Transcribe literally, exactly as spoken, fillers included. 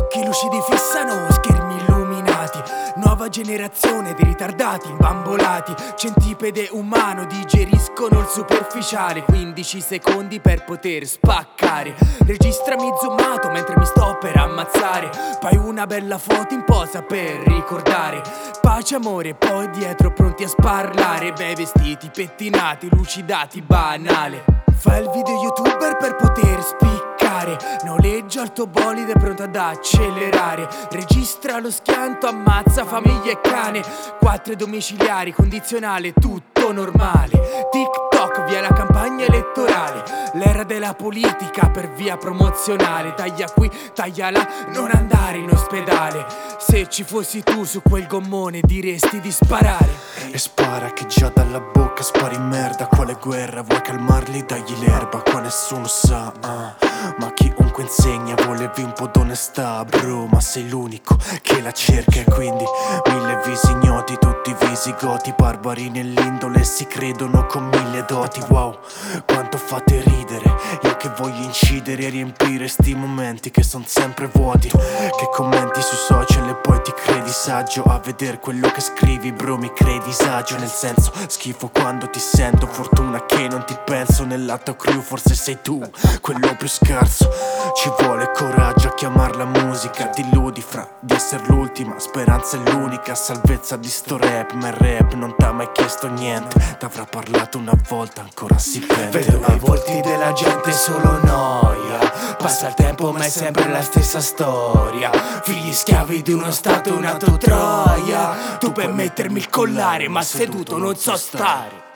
Occhi lucidi fissano schermi illuminati, nuova generazione di ritardati imbambolati. Centipede umano digeriscono il superficiale, quindici secondi per poter spaccare. Registrami zoomato mentre mi sto per ammazzare, poi una bella foto in posa per ricordare. Pace, amore, poi dietro pronti a sparlare. Bei vestiti, pettinati, lucidati, banale. Fai il video youtuber per poter spiccare, noleggia il tuo bolide pronto ad accelerare. Registra lo schianto, ammazza famiglia e cane. Quattro domiciliari, condizionale, tutto normale. TikTok, via la campagna elettorale, l'era della politica per via promozionale. Taglia qui, taglia là, non andare in ospedale. Se ci fossi tu su quel gommone diresti di sparare. E spara che già dalla bocca spari merda. Quale guerra vuoi calmarli? Dagli l'erba qua nessuno sa, uh. Ma chiunque insegna volevi un po' d'onestà, bro. Ma sei l'unico che la cerca e quindi mille visi ignoti, tutti visigoti, barbari nell'indole, si credono con mille doti. Wow, quanto fate ridere, io che voglio incidere e riempire sti momenti che son sempre vuoti. Che commenti sui social e poi ti credi saggio a veder quello che scrivi, bro, mi crei disagio. Nel senso, schifo quando ti sento, fortuna che non ti penso. Nell'alto crew forse sei tu quello più scarso. Ci vuole coraggio a chiamarla musica, ti illudi fra di essere l'ultima, speranza è l'unica salvezza di sto rap. Ma il rap non t'ha mai chiesto niente, t'avrà parlato una volta, ancora si pente. Vedo i volti della gente solo noia, passa il tempo ma è sempre la stessa storia. Figli schiavi di uno stato nato troia. Tu puoi mettermi il collare ma seduto non so stare.